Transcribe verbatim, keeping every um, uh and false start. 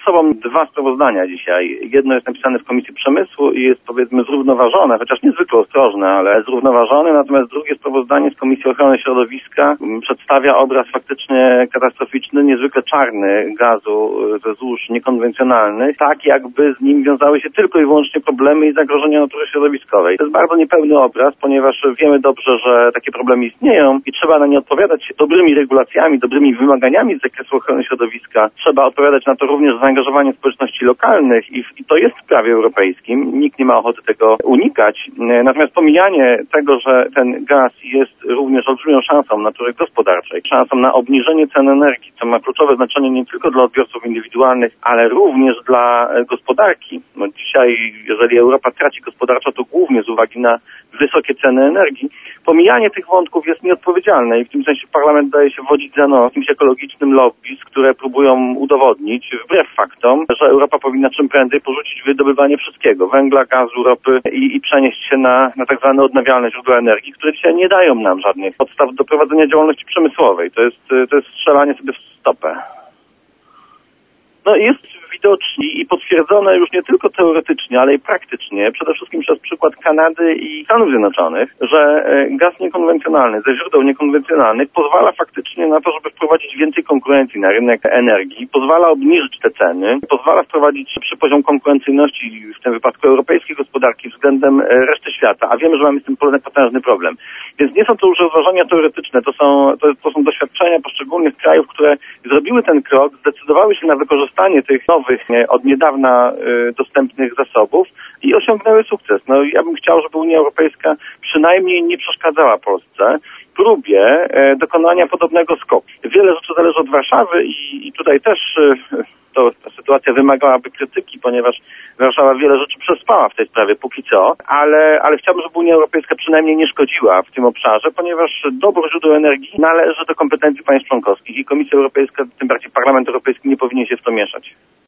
sobą dwa sprawozdania dzisiaj. Jedno jest napisane w Komisji Przemysłu i jest, powiedzmy, zrównoważone, chociaż niezwykle ostrożne, ale zrównoważone, natomiast drugie sprawozdanie z Komisji Ochrony Środowiska przedstawia obraz faktycznie katastroficzny, niezwykle czarny gazu ze złóż niekonwencjonalnych, tak jakby z nim wiązały się tylko i wyłącznie problemy i zagrożenia natury środowiskowej. To jest bardzo niepełny obraz, ponieważ wiemy dobrze, że takie problemy istnieją i trzeba na nie odpowiadać dobrymi regulacjami, dobrymi wymaganiami z zakresu ochrony środowiska. Trzeba odpowiadać na to również zaangażowaniem społeczności lokalnych i, i to jest w prawie europejskim. Nikt nie ma ochoty tego unikać. Natomiast pomijanie tego, że ten gaz jest również olbrzymią szansą natury gospodarczej, szansą na obniżenie cen energii, co ma kluczowe znaczenie nie tylko dla odbiorców indywidualnych, ale również dla gospodarki. No dzisiaj, jeżeli Europa traci gospodarczo, to głównie z uwagi na wysokie ceny energii. Pomijanie tych wątków jest nieodpowiedzialne i w tym sensie parlament daje się wodzić za nos jakimś ekologicznym lobby, które próbują udowodnić, wbrew faktom, że Europa powinna czym prędzej porzucić wydobywanie wszystkiego, węgla, gazu, ropy i, i przenieść się na, na tak zwane odnawialne źródła energii, które dzisiaj nie dają nam żadnych podstaw do prowadzenia działalności przemysłowej. To jest, to jest strzelanie sobie w stopę. No jest widocznie i potwierdzone już nie tylko teoretycznie, ale i praktycznie, przede wszystkim przez przykład Kanady i Stanów Zjednoczonych, że gaz niekonwencjonalny ze źródeł niekonwencjonalnych pozwala faktycznie na to, żeby wprowadzić więcej konkurencji na rynek energii, pozwala obniżyć te ceny, pozwala wprowadzić przy poziom konkurencyjności, w tym wypadku europejskiej gospodarki względem reszty świata, a wiemy, że mamy z tym potężny problem. Więc nie są to już rozważania teoretyczne, to są, to, to są doświadczenia poszczególnych krajów, które zrobiły ten krok, zdecydowały się na wykorzystanie tych nowych, od niedawna y, dostępnych zasobów i osiągnęły sukces. No ja bym chciał, żeby Unia Europejska przynajmniej nie przeszkadzała Polsce w próbie y, dokonania podobnego skoku. Wiele rzeczy zależy od Warszawy i, i tutaj też y, to, ta sytuacja wymagałaby krytyki, ponieważ Warszawa wiele rzeczy przespała w tej sprawie póki co, ale, ale chciałbym, żeby Unia Europejska przynajmniej nie szkodziła w tym obszarze, ponieważ dobór źródeł energii należy do kompetencji państw członkowskich i Komisja Europejska, tym bardziej Parlament Europejski, nie powinien się w to mieszać.